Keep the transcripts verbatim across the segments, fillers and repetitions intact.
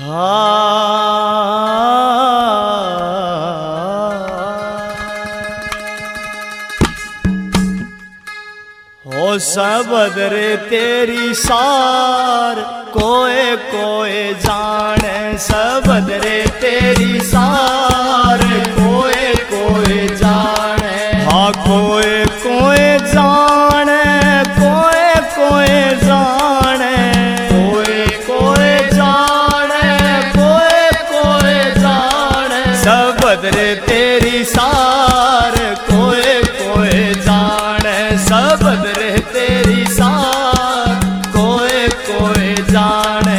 हो सबदरे तेरी सार कोए कोए जाने, सबदरे तेरी सार कोए कोए जाने। हाँ कोए कोए जाने, कोए कोए जाने, कोए कोए जाने, कोए कोए जाने। सबदरे तेरी सार कोए कोए जाने, सबदरे तेरी सार कोए कोए जाने।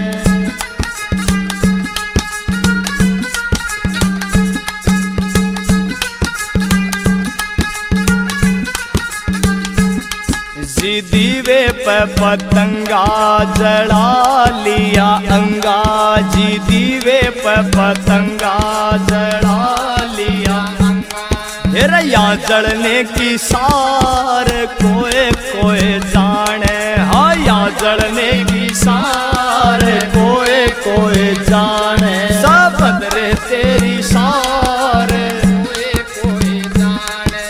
जी दीवे पे पतंगा जला लिया अंगा, जी दीवे पे पतंगा जला लिया अंगा। रैया जलने की सार कोए कोए जाने, हाँ या जलने की सार कोए कोए जाने। सबदरे तेरी सार कोए कोए जाने।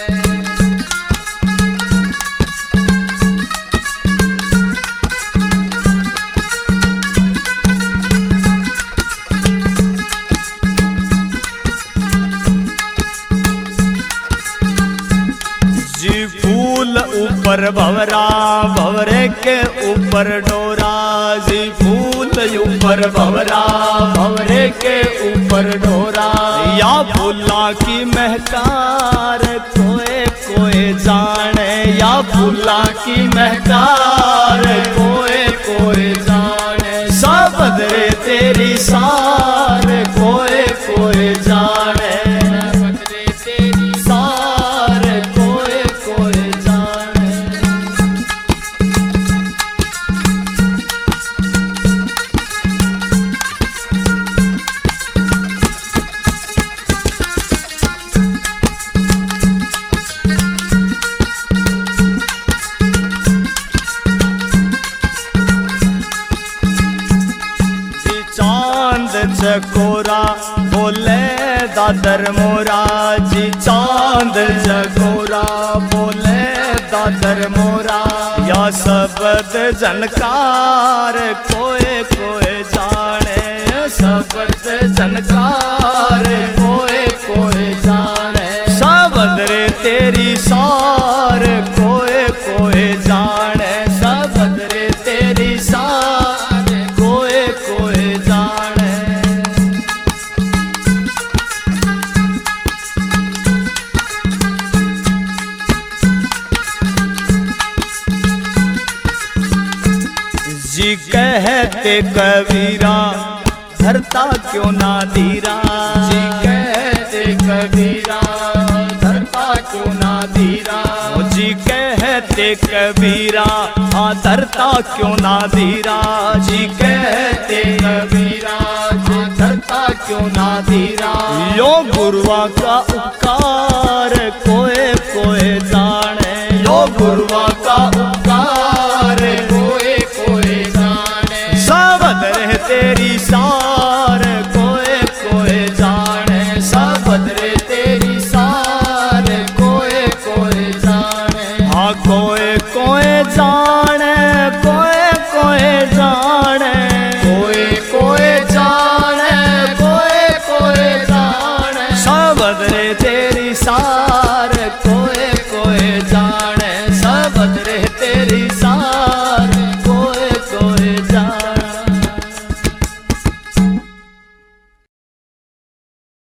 जी फूल ऊपर भवरा, भवरे के ऊपर डोरा। जी फूल ऊपर भवरा, भवरे के ऊपर डोरा। या फूला की महकार कोए कोए जाने, या फूला की महकार कोए कोए जाने। सबदरे तेरी सार कोए कोए जाने, सबदरे तेरी सार कोए कोए जाने। चांद चकोरा बोले दादर मोरा, जी चांद चकोरा बोले दादर मोरा। या सबद जनकार कोए कोए जाने, सबद जनकार कोए कोए जाने। सबदरे तेरी सार कोए कोए जाने, सबदरे तेरी सार कोए कोए जाने। जी कहते कबीरा धरता क्यों ना धीरा, जी कहते कबीरा धरता क्यों ना धीरा। जी कहते कबीरा हाँ धरता क्यों ना धीरा, जी कहते कबीरा हाँ धरता क्यों ना धीरा। यो गुरुआ का उपकार कोए कोए जाने, यो गुरुआ का उपकार कोए कोए जाने। सबदरे तेरी सार कोए कोए जाने, सबदरे तेरी सार कोए कोए जाने। हाँ कोए कोए जाने, कोए कोए जाने, कोए कोए जाने, कोए कोए जाने। सबदरे तेरी सार कोए